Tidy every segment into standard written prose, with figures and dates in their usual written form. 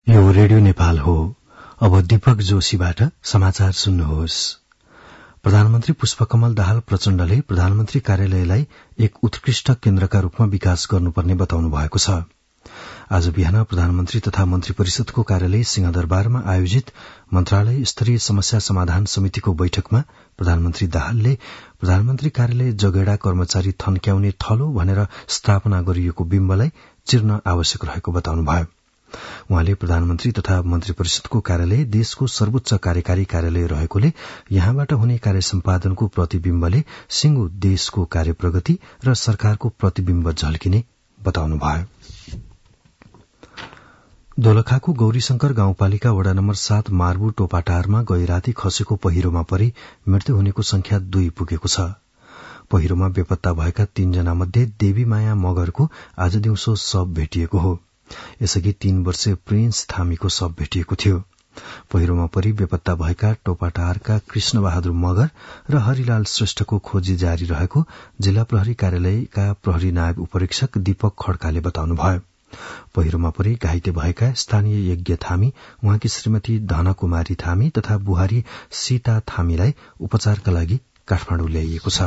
यो रेडियो नेपाल हो। अब दीपक जोशीबाट समाचार सुन्नुहोस्। प्रधानमन्त्री पुष्पकमल दाहाल प्रचण्डले प्रधानमन्त्री कार्यालयलाई एक उत्कृष्ट केन्द्रका रूपमा विकास गर्नुपर्ने बताउनु भएको छ। आज बिहान प्रधानमन्त्री तथा मन्त्री परिषदको कार्यालय सिंहदरबारमा आयोजित मन्त्रालय स्तरीय समस्या समाधान समितिको बैठकमा प्रधानमन्त्री दाहालले प्रधानमन्त्री कार्यालय जगेडा कर्मचारी थन्क्याउने थलो भनेर स्थापना गरिएको बिम्बलाई चिर्न आवश्यक रहेको बताउनुभयो। उहाँले प्रधानमन्त्री तथा मन्त्री परिषदको कार्यालय देशको सर्वोच्च कार्यकारी कार्यालय रहेकोले यहाँबाट हुने कार्य सम्पादनको प्रतिविम्बले सिंगो देशको कार्य प्रगति र सरकारको प्रतिविम्ब झल्किने बताउनुभयो। दोलखाको गौरीशंकर गाउँपालिका वडा नम्बर 7 मार्बु टोपाटारमा गैराती खसेको पहिरोमा परि मृत्यु हुनेको संख्या 2 पुगेको छ। पहिरोमा बेपत्ता भएका 3 जना मध्ये देवीमाया मगरको आज दिउँसो शव भेटिएको हो। यसअघि 3 वर्षीय प्रिन्स थामीको शव भेटिएको थियो। पहिरोमा परि बेपत्ता भएका टोपाटारका कृष्ण बहादुर मगर र हरिलाल श्रेष्ठको खोजी जारी रहेको जिल्ला प्रहरी कार्यालयका प्रहरी नायब उपरीक्षक दीपक खड्काले बताउनुभयो। पहिरोमा परि घाइते भएका स्थानीय यज्ञ थामी, उहाँकी श्रीमती धनकुमारी थामी तथा बुहारी सीता थामीलाई उपचारका लागि काठमाडौँ ल्याइएको छ।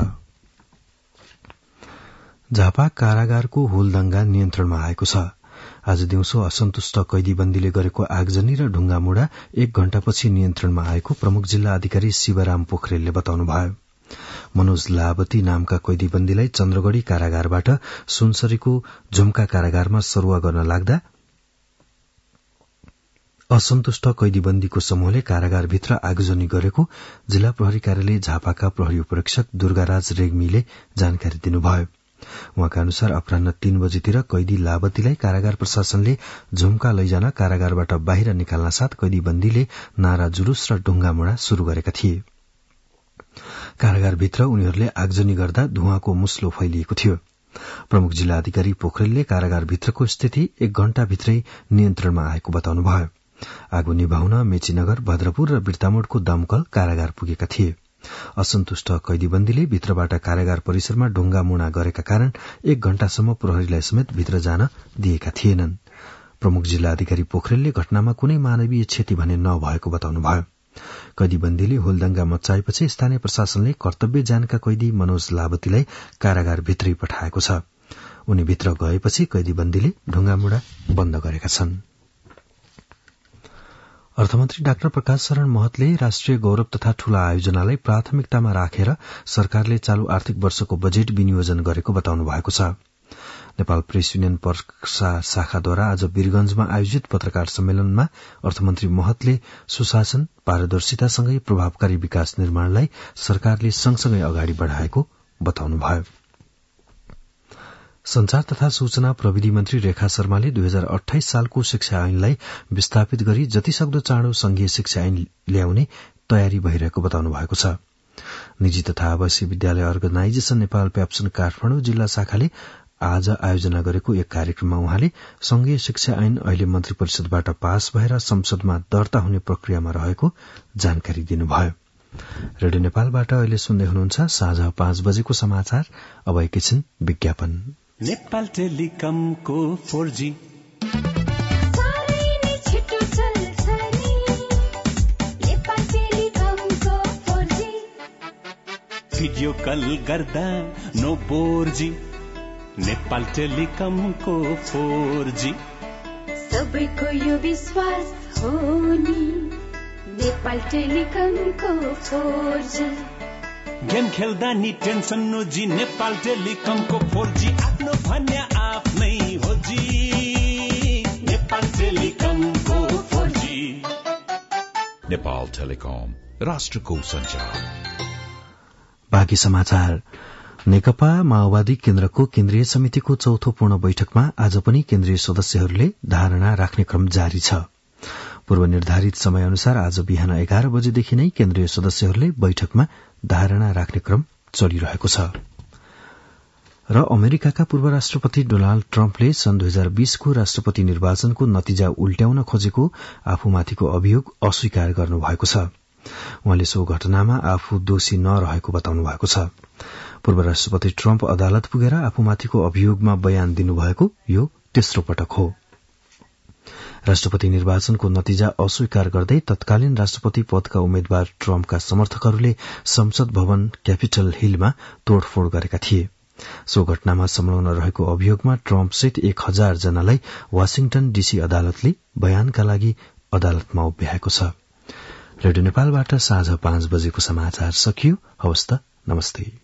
झापा कारागारको होलदंगा नियन्त्रणमा आएको छ। आज दिउँसो असन्तुष्ट कैदीबन्दीले गरेको आगजनी र ढुङ्गामुढा 1 घण्टापछि नियन्त्रणमा आएको प्रमुख जिल्ला अधिकारी शिवराम पोखरेलले बताउनुभयो। मनोज लावती नामका कैदीबन्दीलाई चन्द्रगढ़ी कारागारबाट सुनसरीको झुम्का कारागारमा सरुवा गर्न लाग्दा असन्तुष्ट कैदीबन्दीको समूहले कारागारभित्र आगजनी गरेको जिल्ला प्रहरी कार्यालय झापाका प्रहरी उपरीक्षक दुर्गाराज रेग्मीले जानकारी दिनुभयो। उहाँका अनुसार अपराह्न 3 बजेतिर कैदी लावतीलाई कारागार प्रशासनले झुम्का लैजान कारागारबाट बाहिर निकाल्न साथ कैदीबन्दीले नारा जुलुस र ढुङ्गामुढा शुरू गरेका थिए। कारागारभित्र उनीहरूले आगजनी गर्दा धुवाँको मुस्लो फैलिएको थियो। प्रमुख जिल्ला अधिकारी पोखरेलले कारागारभित्रको स्थिति 1 घण्टाभित्रै नियन्त्रणमा आएको बताउनुभयो। आगो निभाउन मेचीनगर, भद्रपुर र बिर्तामोडको दमकल कारागार पुगेका थिए। असन्तुष्ट कैदीबन्दीले भित्रबाट कारागार परिसरमा ढुङ्गामुढा गरेका कारण 1 घण्टासम्म प्रहरीलाई समेत भित्र जान दिएका थिएनन्। प्रमुख जिल्ला अधिकारी पोखरेलले घटनामा कुनै मानवीय क्षति भने नभएको बताउनुभयो। कैदीबन्दीले होलदंगा मच्चाएपछि स्थानीय प्रशासनले कर्तव्य जानेका कैदी मनोज लावतीलाई कारागारभित्रै पठाएको छ। उनी भित्र गएपछि कैदीबन्दीले ढुङ्गामुढा बन्द गरेका छन्। अर्थमन्त्री डाक्टर प्रकाश शरण महतले राष्ट्रिय गौरव तथा ठूला आयोजनालाई प्राथमिकतामा राखेर सरकारले चालू आर्थिक वर्षको बजेट विनियोजन गरेको बताउनु भएको छ। नेपाल प्रेस युनियन पर्सा शाखाद्वारा आज वीरगंजमा आयोजित पत्रकार सम्मेलनमा अर्थमन्त्री महतले सुशासन, पारदर्शितासँगै प्रभावकारी विकास निर्माणलाई सरकारले सँगसँगै अगाडि बढ़ाएको बताउनुभयो। संचार तथा सूचना प्रविधि मन्त्री रेखा शर्माले 2028 सालको शिक्षा ऐनलाई विस्थापित गरी जतिसक्दो चाँडो संघीय शिक्षा ऐन ल्याउने तयारी भइरहेको बताउनु भएको छ। निजी तथा आवासीय विद्यालय अर्गनाइजेशन नेपाल प्याप्सन काठमाडौँ जिल्ला शाखाले आज आयोजना गरेको एक कार्यक्रममा उहाँले संघीय शिक्षा ऐन अहिले मन्त्री परिषदबाट पास भएर संसदमा दर्ता हुने प्रक्रियामा रहेको जानकारी दिनुभयो। रेडियो नेपालबाट अहिले सुन्दै हुनुहुन्छ साँझ 5 बजेको समाचार। अब एकैछिन विज्ञापन। नेपाल टेलिकमको 4G भिडियो कल गर्दा नो बोर्जी। नेपाल टेलिकमको 4G सबैको यो विश्वास हो नि। नेपाल टेलिकमको 4G गेम खेल्दा नि टेन्सन नोजी। नेपाल टेलिकमको 4G आफ्नो भन्या आफ्नै हो जी। नेपाल टेलिकमको 4G। नेपाल टेलिकम राष्ट्रको संचार। बाँकी समाचार। नेकपा माओवादी केन्द्रको केन्द्रीय समितिको चौथो पूर्ण बैठकमा आज पनि केन्द्रीय सदस्यहरूले धारणा राख्ने क्रम जारी छ। पूर्व निर्धारित समय अनुसार आज बिहान 11 बजेदेखि नै केन्द्रीय सदस्यहरूले बैठकमा धारणा राख्ने क्रम चलिरहेको छ। र अमेरिकाका पूर्व राष्ट्रपति डोनाल्ड ट्रम्पले सन् 2020 को राष्ट्रपति निर्वाचनको नतिजा उल्ट्याउन खोजेको आफूमाथिको अभियोग अस्वीकार गर्नुभएको छ। उहाँले सो घटनामा आफू दोषी नरहेको बताउनु भएको छ। पूर्व राष्ट्रपति ट्रम्प अदालत पुगेर आफूमाथिको अभियोगमा बयान दिनुभएको यो तेस्रो पटक हो। राष्ट्रपति निर्वाचनको नतिजा अस्वीकार गर्दै तत्कालीन राष्ट्रपति पदका उम्मेद्वार ट्रम्पका समर्थकहरूले संसद भवन क्यापिटल हिलमा तोड़फोड़ गरेका थिए। सो घटनामा संलग्न रहेको अभियोगमा ट्रम्पसहित 1000 जनालाई वाशिंगटन डीसी अदालतले बयानका लागि अदालतमा उभ्याएको छ। रेडियो नेपालबाट साँझ 5 बजेको समाचार सकियो। हवस् त, नमस्ते।